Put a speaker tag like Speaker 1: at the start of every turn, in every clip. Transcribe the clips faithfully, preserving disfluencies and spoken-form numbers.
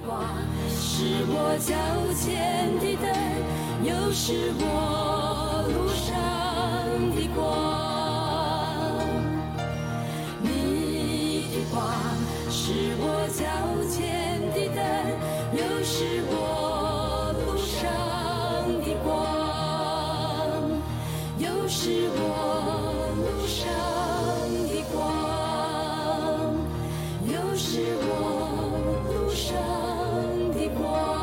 Speaker 1: 光是我脚前的灯，又是我路上的光。你的光是我脚前的灯，又是我路上的光，又是我路上的光，又是我路上的光。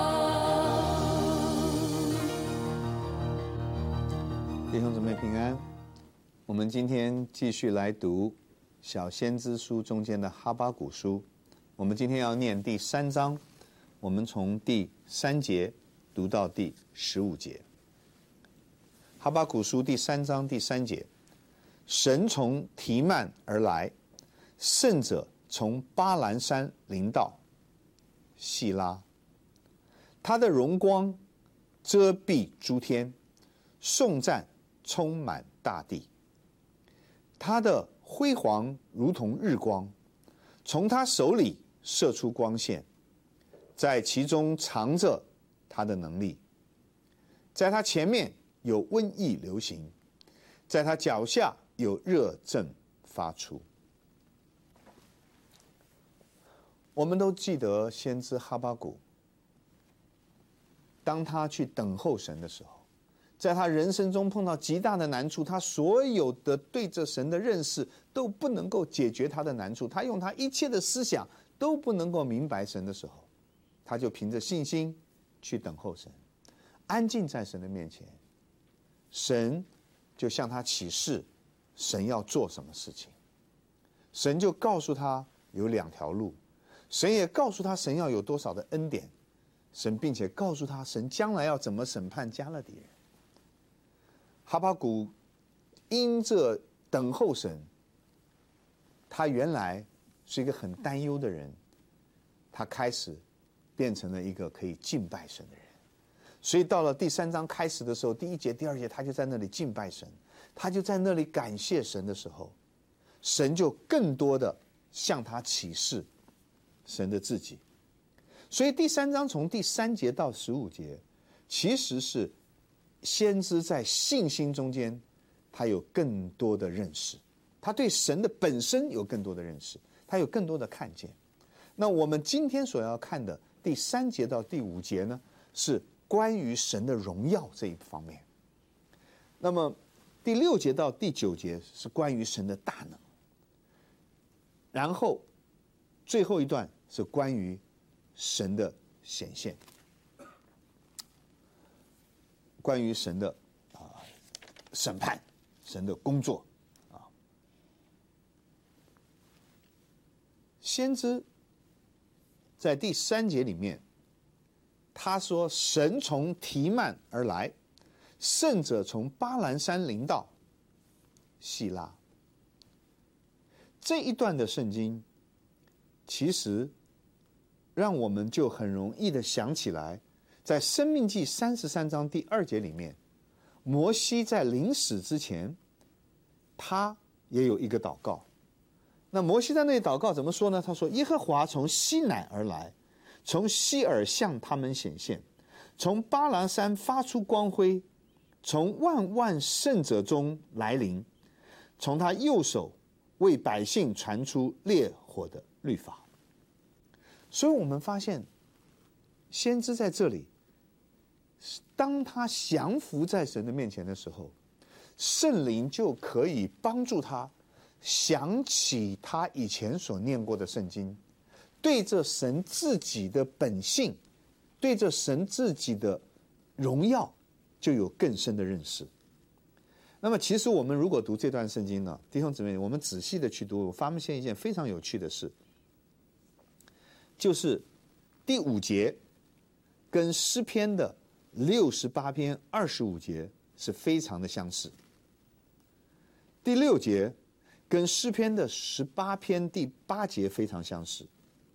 Speaker 2: 弟兄姊妹平安，我们今天继续来读小先知书中间的哈巴谷书。我们今天要念第三章，我们从第三节读到第十五节。哈巴谷书第三章第三节，神从提曼而来，圣者从巴兰山临到，细拉。他的荣光遮蔽诸天，颂赞充满大地。他的辉煌如同日光，从他手里射出光线，在其中藏着他的能力。在他前面有瘟疫流行，在他脚下有热症发出。我们都记得先知哈巴谷，当他去等候神的时候，在他人生中碰到极大的难处，他所有的对着神的认识都不能够解决他的难处，他用他一切的思想都不能够明白神的时候，他就凭着信心去等候神，安静在神的面前，神就向他启示神要做什么事情。神就告诉他有两条路，神也告诉他神要有多少的恩典，神并且告诉他神将来要怎么审判迦勒底人。哈巴谷因着等候神，他原来是一个很担忧的人，他开始变成了一个可以敬拜神的人。所以到了第三章开始的时候，第一节第二节他就在那里敬拜神，他就在那里感谢神的时候，神就更多的向他启示神的自己。所以第三章从第三节到十五节，其实是先知在信心中间他有更多的认识，他对神的本身有更多的认识，他有更多的看见。那我们今天所要看的第三节到第五节呢，是关于神的荣耀这一方面。那么第六节到第九节是关于神的大能，然后最后一段是关于神的显现，关于神的啊审判，神的工作啊。先知在第三节里面，他说神从提曼而来，圣者从巴兰山临到，细拉。这一段的圣经其实让我们就很容易的想起来，在申命记三十三章第二节里面，摩西在临死之前他也有一个祷告。那摩西在那里祷告怎么说呢？他说耶和华从西乃而来，从西珥向他们显现，从巴兰山发出光辉，从万万圣者中来临，从他右手为百姓传出烈火的律法。所以我们发现先知在这里，当他降服在神的面前的时候，圣灵就可以帮助他想起他以前所念过的圣经，对着神自己的本性，对着神自己的荣耀就有更深的认识。那么其实我们如果读这段圣经呢，弟兄姊妹，我们仔细的去读，我发现一件非常有趣的事，就是第五节跟诗篇的六十八篇二十五节是非常的相似，第六节跟诗篇的十八篇第八节非常相似，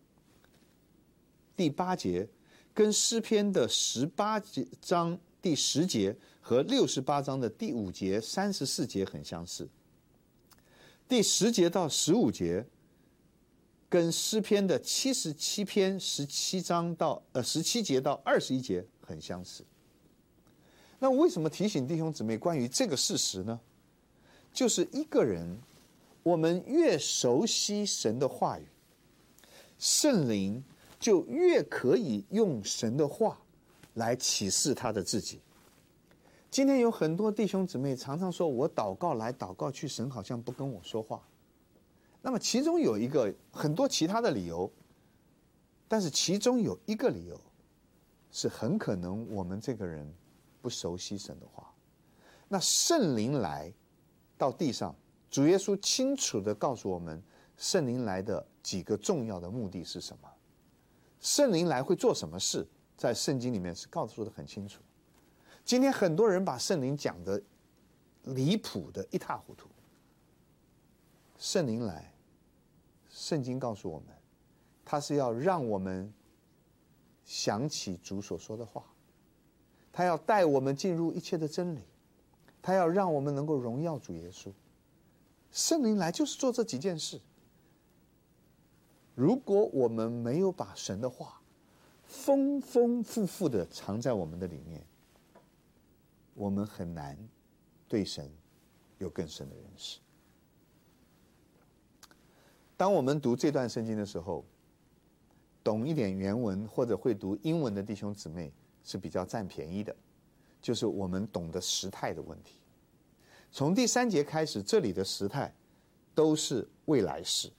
Speaker 2: 第八节跟诗篇的十八章第十节和六十八章的第五节三十四节很相似，第十节到十五节跟诗篇的七十七篇十七章到呃十七节到二十一节很相似。那为什么提醒弟兄姊妹关于这个事实呢？就是一个人，我们越熟悉神的话语，圣灵就越可以用神的话来启示他的自己。今天有很多弟兄姊妹常常说，我祷告来祷告去，神好像不跟我说话。那么其中有一个很多其他的理由，但是其中有一个理由是很可能我们这个人不熟悉神的话。那圣灵来到地上，主耶稣清楚地告诉我们，圣灵来的几个重要的目的是什么？圣灵来会做什么事？在圣经里面是告诉得很清楚。今天很多人把圣灵讲得离谱的一塌糊涂。圣灵来，圣经告诉我们，他是要让我们想起主所说的话，他要带我们进入一切的真理，他要让我们能够荣耀主耶稣。圣灵来就是做这几件事。如果我们没有把神的话丰丰富富的藏在我们的里面，我们很难对神有更深的认识。当我们读这段圣经的时候，懂一点原文或者会读英文的弟兄姊妹是比较占便宜的，就是我们懂得时态的问题。从第三节开始，这里的时态都是未来式，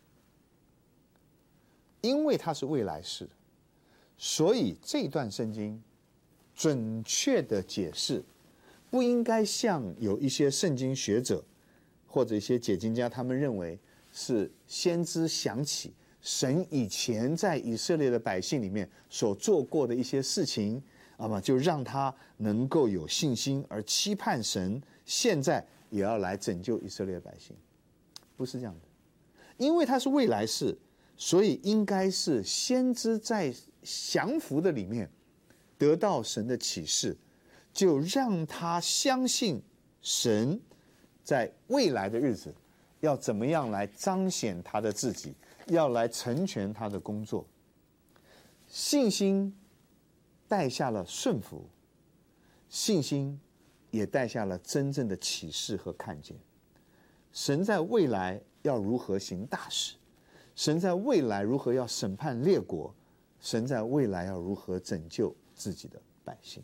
Speaker 2: 因为它是未来式，所以这段圣经准确的解释不应该像有一些圣经学者或者一些解经家他们认为是先知想起神以前在以色列的百姓里面所做过的一些事情，那么就让他能够有信心，而期盼神现在也要来拯救以色列百姓。不是这样的，因为它是未来式，所以应该是先知在降服的里面得到神的启示，就让他相信神在未来的日子要怎么样来彰显他的自己，要来成全他的工作。信心带下了顺服，信心也带下了真正的启示和看见。神在未来要如何行大事，神在未来如何要审判列国，神在未来要如何拯救自己的百姓。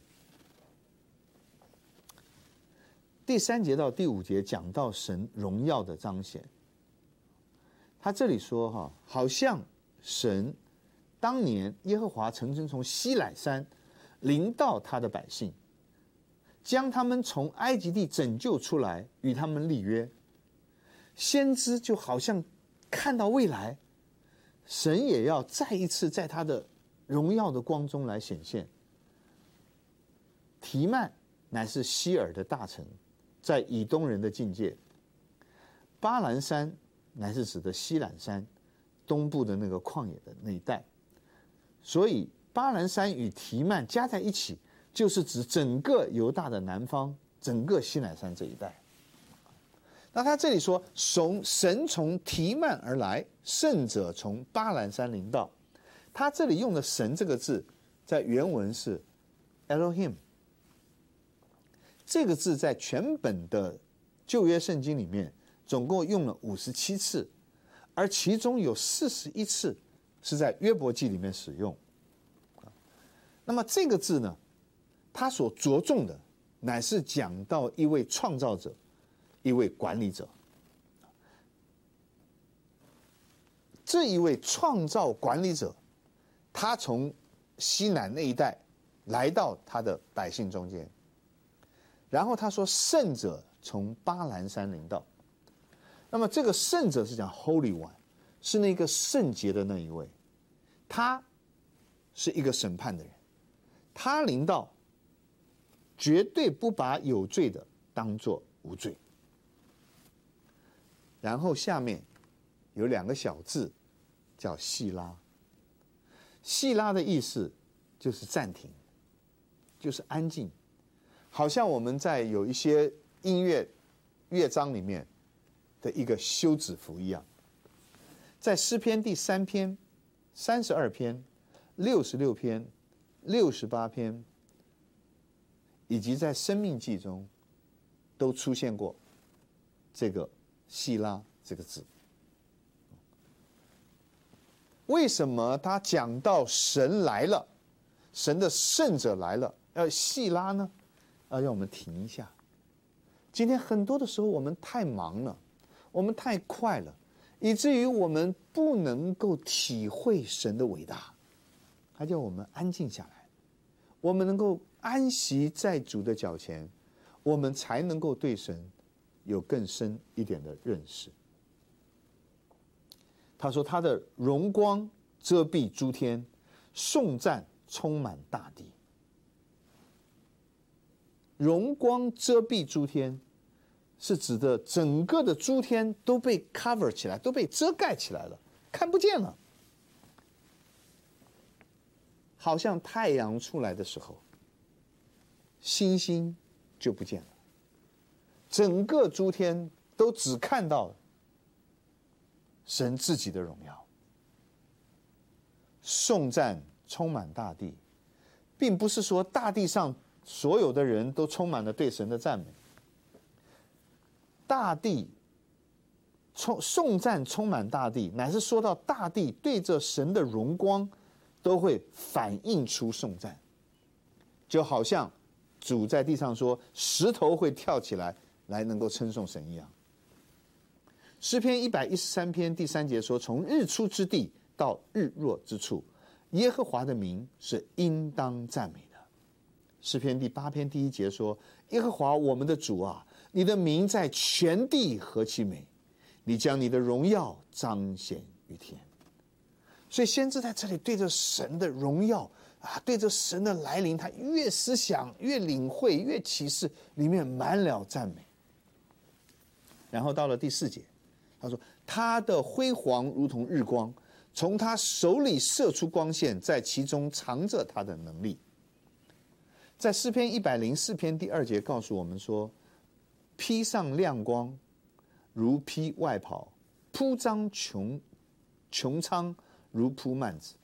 Speaker 2: 第三节到第五节讲到神荣耀的彰显，他这里说哈，好像神当年耶和华曾经从西乃山临到他的百姓，将他们从埃及地拯救出来，与他们立约。先知就好像看到未来，神也要再一次在他的荣耀的光中来显现。提曼乃是希尔的大臣，在以东人的境界。巴兰山乃是指的西兰山东部的那个旷野的那一带，所以巴兰山与提曼加在一起，就是指整个犹大的南方，整个西乃山这一带。那他这里说，神从提曼而来，圣者从巴兰山临到。他这里用的神这个字，在原文是 Elohim， 这个字在全本的旧约圣经里面总共用了五十七次，而其中有四十一次是在约伯记里面使用。那么这个字呢，它所着重的乃是讲到一位创造者，一位管理者。这一位创造管理者，他从西南那一带来到他的百姓中间，然后他说圣者从巴兰山临到。那么这个圣者是讲 Holy One， 是那个圣洁的那一位，他是一个审判的人，他临到绝对不把有罪的当作无罪。然后下面有两个小字叫细拉，细拉的意思就是暂停，就是安静，好像我们在有一些音乐乐章里面的一个休止符一样。 在诗篇第三篇、三十二篇、六十六篇、六十八篇，以及在生命记中，都出现过这个细拉这个字。为什么他讲到神来了，神的圣者来了，要细拉呢？要让我们停一下。今天很多的时候我们太忙了，我们太快了，以至于我们不能够体会神的伟大。他叫我们安静下来，我们能够安息在主的脚前，我们才能够对神有更深一点的认识。他说他的荣光遮蔽诸天，颂赞充满大地。荣光遮蔽诸天是指的整个的诸天都被 cover 起来，都被遮盖起来了，看不见了。好像太阳出来的时候，星星就不见了，整个诸天都只看到神自己的荣耀。颂赞充满大地，并不是说大地上所有的人都充满了对神的赞美。大地充颂赞充满大地，乃是说到大地对着神的荣光都会反映出颂赞，就好像主在地上说石头会跳起来来能够称颂神一样。诗篇一百一十三篇第三节说，从日出之地到日落之处，耶和华的名是应当赞美的。诗篇第八篇第一节说，耶和华我们的主啊，你的名在全地何其美，你将你的荣耀彰显于天。所以先知在这里对着神的荣耀啊，对着神的来临，他越思想越领会越启示，里面满了赞美。然后到了第四节，他说他的辉煌如同日光，从他手里射出光线，在其中藏着他的能力。在诗篇一百零四篇第二节告诉我们说，披上亮光如披外袍，铺张穹穹苍如铺幔子。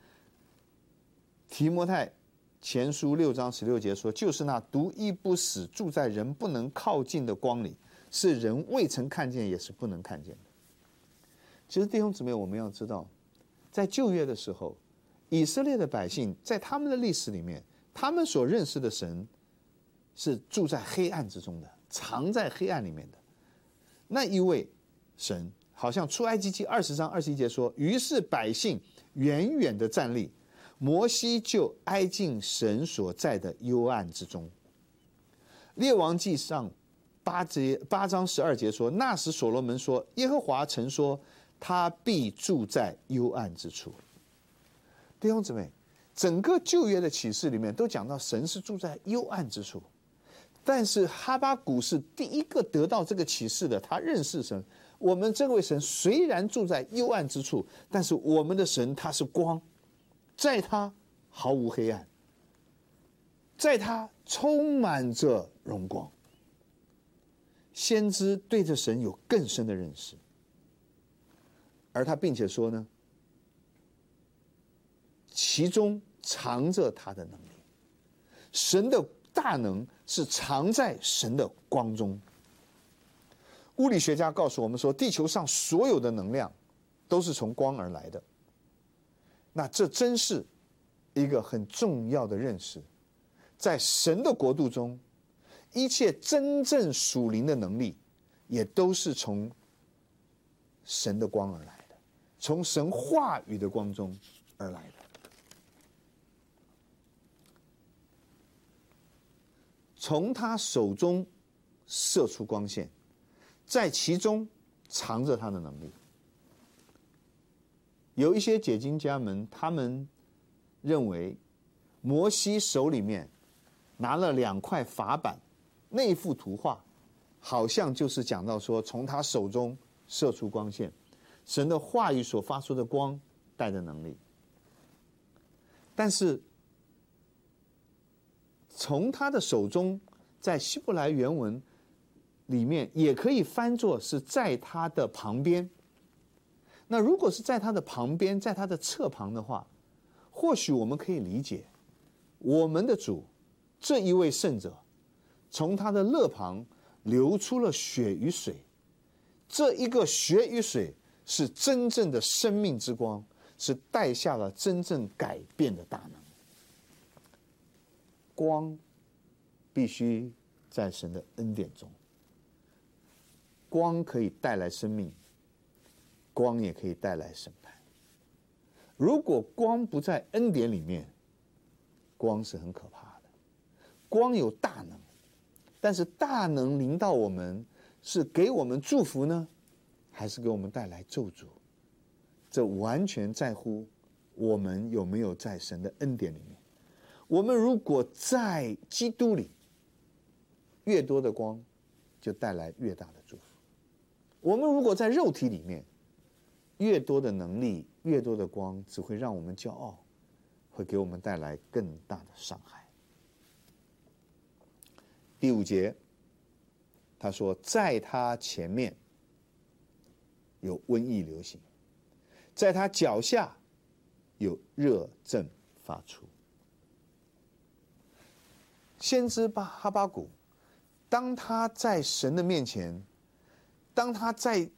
Speaker 2: 提摩太前书六章十六节说，就是那独一不死住在人不能靠近的光里，是人未曾看见也是不能看见的。其实弟兄姊妹，我们要知道，在旧约的时候，以色列的百姓在他们的历史里面，他们所认识的神是住在黑暗之中的，藏在黑暗里面的那一位神。好像出埃及记二十章二十一节说，于是百姓远远的站立，摩西就挨近神所在的幽暗之中。列王记上八节八章十二节说，那时所罗门说，耶和华曾说，他必住在幽暗之处。弟兄姊妹，整个旧约的启示里面都讲到神是住在幽暗之处，但是哈巴谷是第一个得到这个启示的，他认识神。我们这位神虽然住在幽暗之处，但是我们的神他是光，在他毫无黑暗，在他充满着荣光。先知对着神有更深的认识，而他并且说呢，其中藏着他的能力。神的大能是藏在神的光中。物理学家告诉我们说，地球上所有的能量都是从光而来的。那这真是一个很重要的认识。在神的国度中，一切真正属灵的能力也都是从神的光而来的，从神话语的光中而来的。从他手中射出光线，在其中藏着他的能力。有一些解经家们，他们认为摩西手里面拿了两块法板，那幅图画好像就是讲到说，从他手中射出光线，神的话语所发出的光带着能力。但是从他的手中，在希伯来原文里面也可以翻作是在他的旁边， 那如果是在他的旁边，在他的侧旁的话，或许我们可以理解，我们的主这一位圣者，从他的肋旁流出了血与水，这一个血与水是真正的生命之光，是带下了真正改变的大能。光必须在神的恩典中，光可以带来生命，光也可以带来审判。如果光不在恩典里面，光是很可怕的。光有大能，但是大能临到我们，是给我们祝福呢，还是给我们带来咒诅？这完全在乎我们有没有在神的恩典里面。我们如果在基督里，越多的光就带来越大的祝福。我们如果在肉体里面，越多的能力，越多的光，只会让我们骄傲，会给我们带来更大的伤害。第五节，他说，在他前面有瘟疫流行，在他脚下有热症发出。先知巴哈巴谷，当他在神的面前，当他在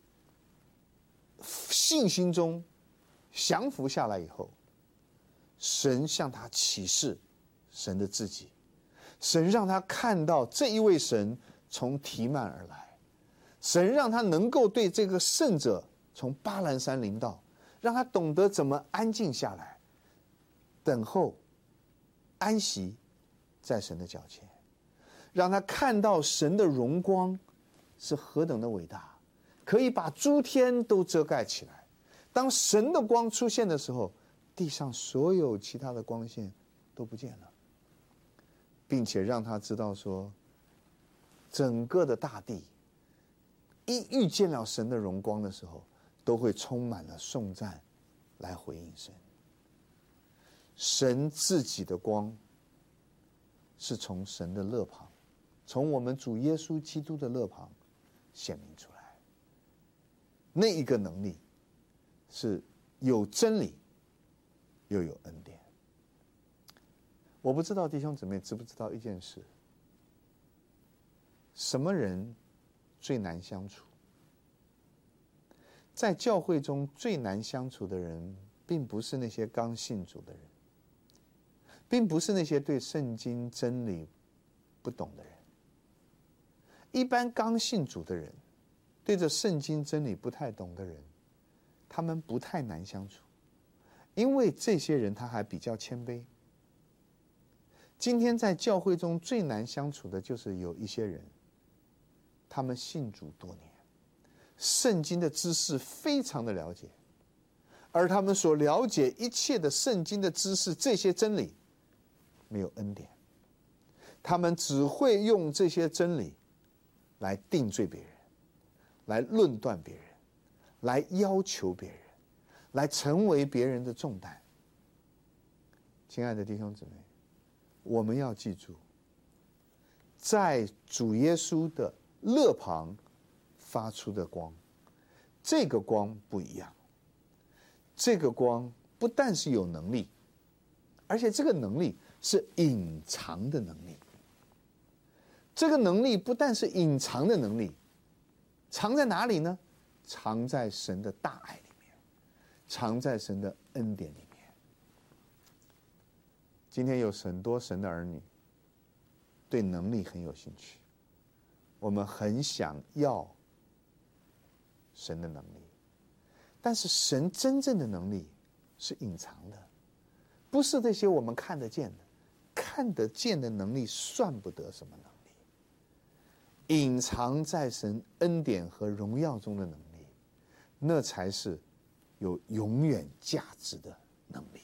Speaker 2: 信心中降服下来以后，神向他启示神的自己，神让他看到这一位神从提曼而来，神让他能够对这个圣者从巴兰山临到，让他懂得怎么安静下来，等候安息在神的脚前，让他看到神的荣光是何等的伟大，可以把诸天都遮盖起来。当神的光出现的时候，地上所有其他的光线都不见了，并且让他知道说，整个的大地一遇见了神的荣光的时候，都会充满了颂赞来回应神。神自己的光是从神的肋旁，从我们主耶稣基督的肋旁显明出来。那一个能力是有真理又有恩典。我不知道弟兄姊妹知不知道一件事，什么人最难相处？在教会中最难相处的人，并不是那些刚信主的人，并不是那些对圣经真理不懂的人。一般刚信主的人，对着圣经真理不太懂的人，他们不太难相处，因为这些人他还比较谦卑。今天在教会中最难相处的就是有一些人，他们信主多年，圣经的知识非常的了解，而他们所了解一切的圣经的知识，这些真理没有恩典，他们只会用这些真理来定罪别人，来论断别人，来要求别人，来成为别人的重担。亲爱的弟兄姊妹，我们要记住，在主耶稣的肋旁发出的光，这个光不一样。这个光不但是有能力，而且这个能力是隐藏的能力。这个能力不但是隐藏的能力，藏在哪里呢？藏在神的大爱里面，藏在神的恩典里面。今天有很多神的儿女对能力很有兴趣，我们很想要神的能力，但是神真正的能力是隐藏的，不是这些我们看得见的。看得见的能力算不得什么能力，隐藏在神恩典和荣耀中的能力，那才是有永远价值的能力。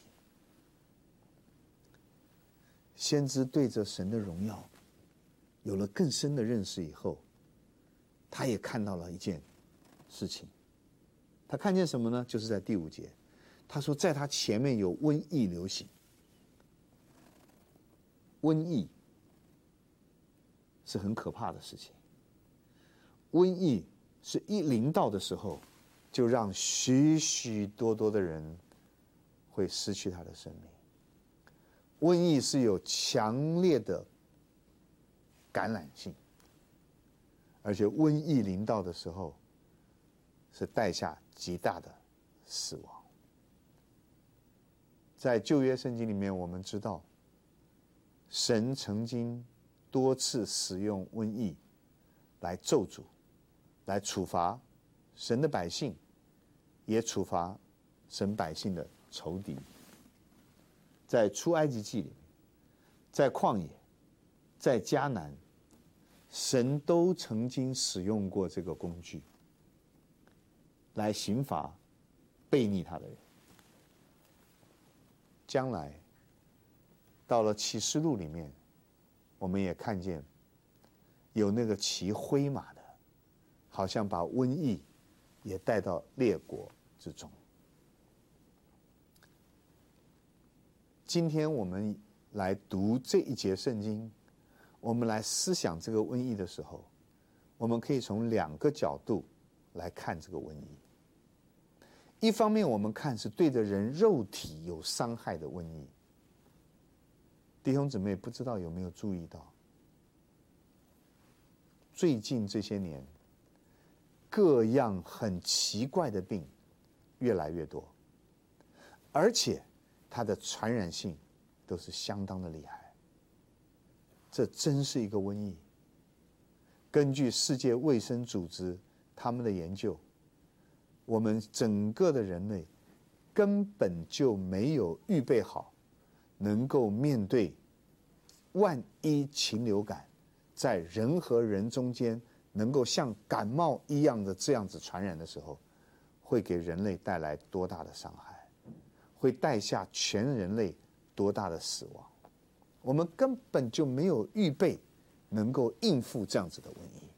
Speaker 2: 先知对着神的荣耀有了更深的认识以后，他也看到了一件事情。他看见什么呢？就是在第五节，他说在他前面有瘟疫流行。瘟疫是很可怕的事情，瘟疫是一临到的时候就让许许多多的人会失去他的生命。瘟疫是有强烈的感染性，而且瘟疫临到的时候，是带下极大的死亡。在旧约圣经里面，我们知道，神曾经多次使用瘟疫来咒诅、来处罚神的百姓，也处罚神百姓的仇敌。在出埃及记里面，在旷野，在迦南，神都曾经使用过这个工具来刑罚悖逆他的人。将来到了启示录里面，我们也看见有那个骑灰马的，好像把瘟疫也带到列国之中。今天我们来读这一节圣经，我们来思想这个瘟疫的时候，我们可以从两个角度来看这个瘟疫。一方面我们看是对着人肉体有伤害的瘟疫。弟兄姊妹，不知道有没有注意到，最近这些年各样很奇怪的病越来越多，而且它的传染性都是相当的厉害。这真是一个瘟疫。根据世界卫生组织他们的研究，我们整个的人类根本就没有预备好，能够面对万一禽流感在人和人中间能够像感冒一样的这样子传染的时候，会给人类带来多大的伤害，会带下全人类多大的死亡。我们根本就没有预备能够应付这样子的瘟疫。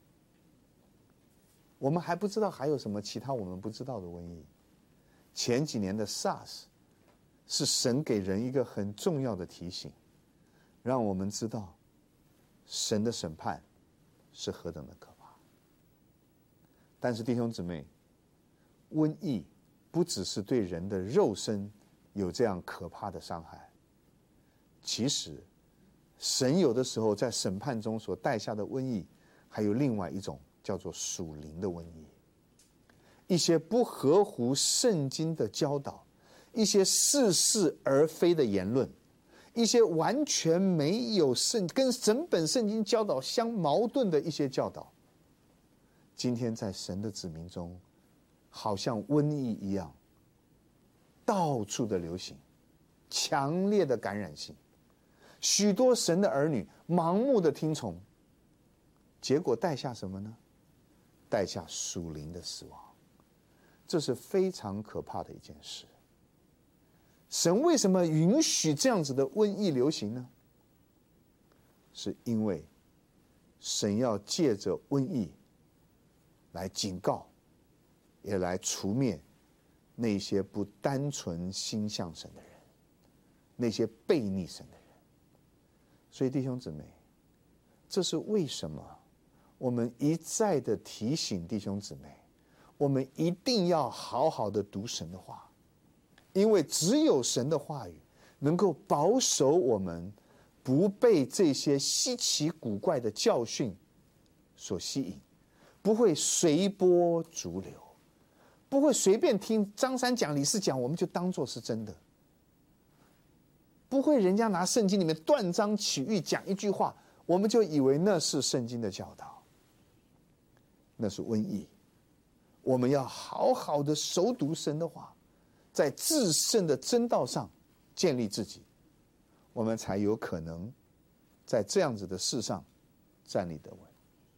Speaker 2: 我们还不知道还有什么其他我们不知道的瘟疫。前几年的 SARS 是神给人一个很重要的提醒，让我们知道神的审判是何等的可怕。但是弟兄姊妹，瘟疫不只是对人的肉身有这样可怕的伤害，其实神有的时候在审判中所带下的瘟疫还有另外一种叫做属灵的瘟疫。一些不合乎圣经的教导，一些似是而非的言论，一些完全没有圣跟整本圣经教导相矛盾的一些教导，今天在神的子民中好像瘟疫一样到处的流行，强烈的感染性，许多神的儿女盲目的听从，结果带下什么呢？带下属灵的死亡。这是非常可怕的一件事。神为什么允许这样子的瘟疫流行呢？是因为神要借着瘟疫来警告，也来除灭那些不单纯心向神的人，那些悖逆神的人。所以弟兄姊妹，这是为什么我们一再的提醒弟兄姊妹，我们一定要好好的读神的话，因为只有神的话语能够保守我们不被这些稀奇古怪的教训所吸引，不会随波逐流，不会随便听张三讲李四讲我们就当作是真的，不会人家拿圣经里面断章取义讲一句话我们就以为那是圣经的教导，那是瘟疫。我们要好好的熟读神的话，在至圣的真道上建立自己，我们才有可能在这样子的事上站立得稳。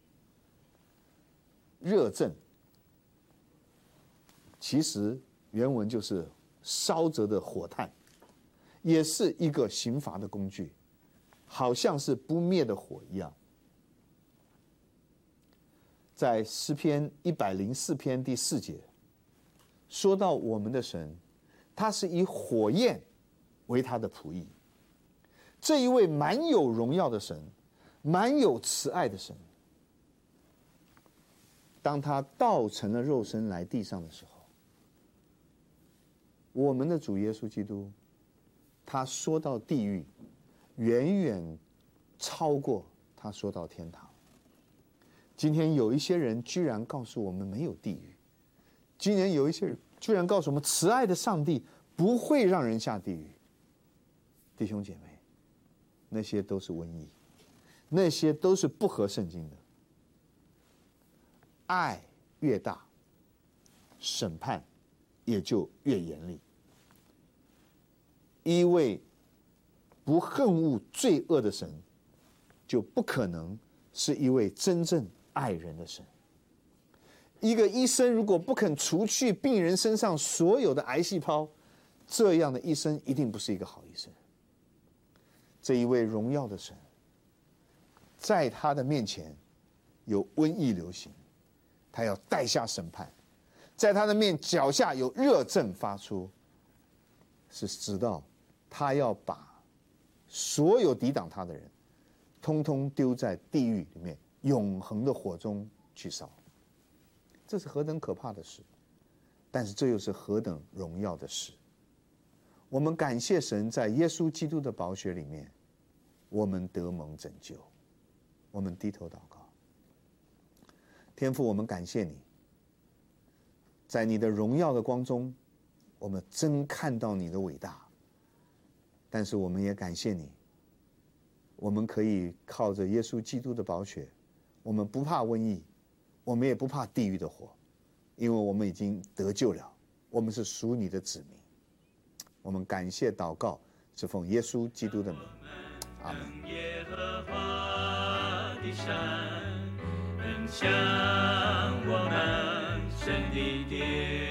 Speaker 2: 热症其实原文就是烧着的火炭，也是一个刑罚的工具，好像是不灭的火一样。在诗篇一百零四篇第四节说到我们的神，他是以火焰为他的仆役，这一位满有荣耀的神，满有慈爱的神， 当他道成了肉身来地上的时候，我们的主耶稣基督，他说到地狱，远远超过他说到天堂。今天有一些人居然告诉我们没有地狱，今年有一些人居然告诉我们慈爱的上帝不会让人下地狱。弟兄姐妹，那些都是瘟疫，那些都是不合圣经的。爱越大，审判也就越严厉。一位不恨恶罪恶的神，就不可能是一位真正爱人的神。一个医生如果不肯除去病人身上所有的癌细胞，这样的医生一定不是一个好医生。这一位荣耀的神，在他的面前有瘟疫流行，他要带下审判；在他的面脚下有热症发出，是知道他要把所有抵挡他的人通通丢在地狱里面永恒的火中去烧。这是何等可怕的事，但是这又是何等荣耀的事。我们感谢神，在耶稣基督的宝血里面，我们得蒙拯救。我们低头祷告。天父，我们感谢你，在你的荣耀的光中，我们真看到你的伟大。但是我们也感谢你，我们可以靠着耶稣基督的宝血，我们不怕瘟疫，我们也不怕地狱的火，因为我们已经得救了，我们是属你的子民。我们感谢祷告，是奉耶稣基督的名，阿门。
Speaker 3: 耶和华的山，恩向我们神的殿。